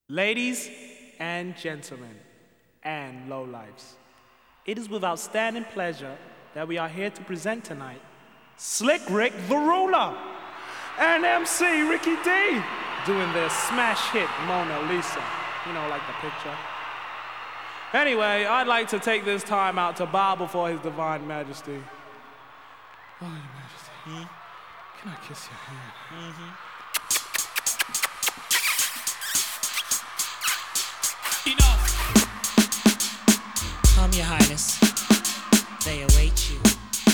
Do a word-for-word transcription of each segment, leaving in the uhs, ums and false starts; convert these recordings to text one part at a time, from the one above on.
Ladies and gentlemen, and lowlifes, it is with outstanding pleasure that we are here to present tonight Slick Rick the Ruler and M C Ricky D doing their smash hit Mona Lisa. You know, like the picture. Anyway, I'd like to take this time out to bow before His Divine Majesty. Oh, Your Majesty, hmm? Can I kiss your hand? Mm-hmm. Enough! Come, Your Highness. They await you.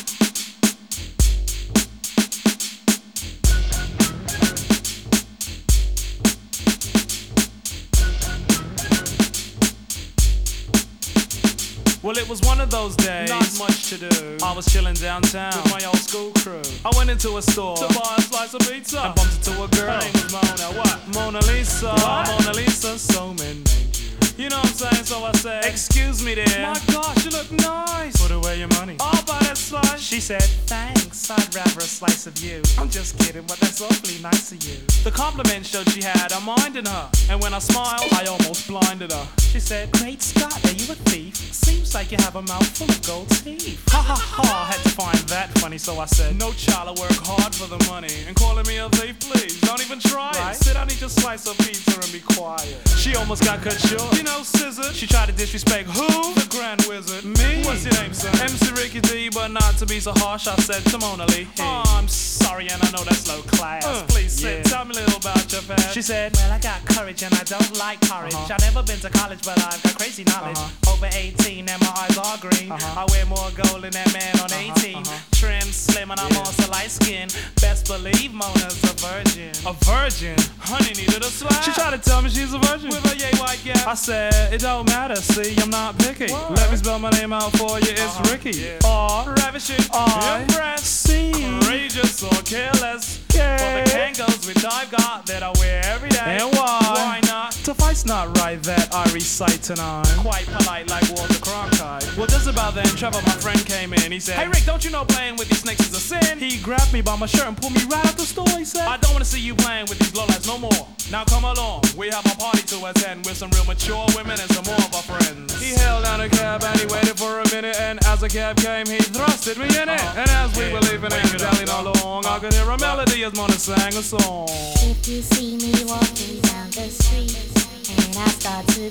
Well, it was one of those days, not much to do. I was chilling downtown with my old school crew. I went into a store to buy a slice of pizza and bumped into a girl. Her name was Mona. What? Mona Lisa. What? Mona Lisa. So many names. You know what I'm saying? So I said, excuse me, dear. My gosh, you look nice. Put away your money. I'll buy that slice. She said, thanks. I'd rather a slice of you. I'm just kidding, but that's awfully nice of you. The compliment showed she had a mind in her, and when I smiled, I almost blinded her. She said, great Scott, are you a thief? Seems like you have a mouth full of gold teeth. Ha ha ha, I had to find that funny, so I said, no child, I work hard for the money. And calling me a thief, please, don't even try right? it. Sit down, eat your slice of pizza and be quiet. She almost got cut short. You know, scissor. She tried to disrespect who? The Grand Wizard. Me? What's your name, son? M C Ricky D, but not to be so harsh, I said to Mona Lee. Hey. Oh, I'm sorry, and I know that's low class. Uh, Please sit, yeah. Tell me a little about your past. She said, well, I got courage and I don't like porridge. Uh-huh. I've never been to college, but I've got crazy knowledge. Uh-huh. Over eighteen and my eyes are green. Uh-huh. I wear more gold than that man on uh-huh. eighteen. Uh-huh. Trim, slim, and I'm yeah. also light skinned. Best believe Mona's a virgin. A virgin? Honey needed a slap. She tried to tell me she's a virgin with a yay white gap. I said, it don't matter, see, I'm not picky. What? Let me spell my name out for you, it's uh-huh. Ricky. Yeah. R, ravishing, I, impressed, C, courageous or careless. Yeah. For the Kangos which I've got that I wear every day. And why? Why not? Suffice not right that I recite tonight. Quite polite like Walter Cronkite. Well, just about then, Trevor, my friend, came in. He said, hey Rick, don't you know playing with these snakes is a sin? He grabbed me by my shirt and pulled me right out the store. He said, I don't want to see you playing with these lowlights no more. Now come along, we have a party to attend with some real mature women and some more of our friends. He held down a cab and he waited for a minute, and as the cab came, he thrusted me in it. Uh-huh. And as we yeah. were leaving and dallying along, I could hear a melody as Mona sang a song. If you see me walking down the street and I start to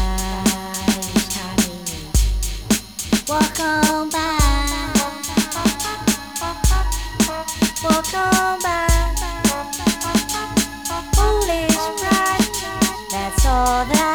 cry, each time we meet, walk on by, walk on by, foolish pride, that's all that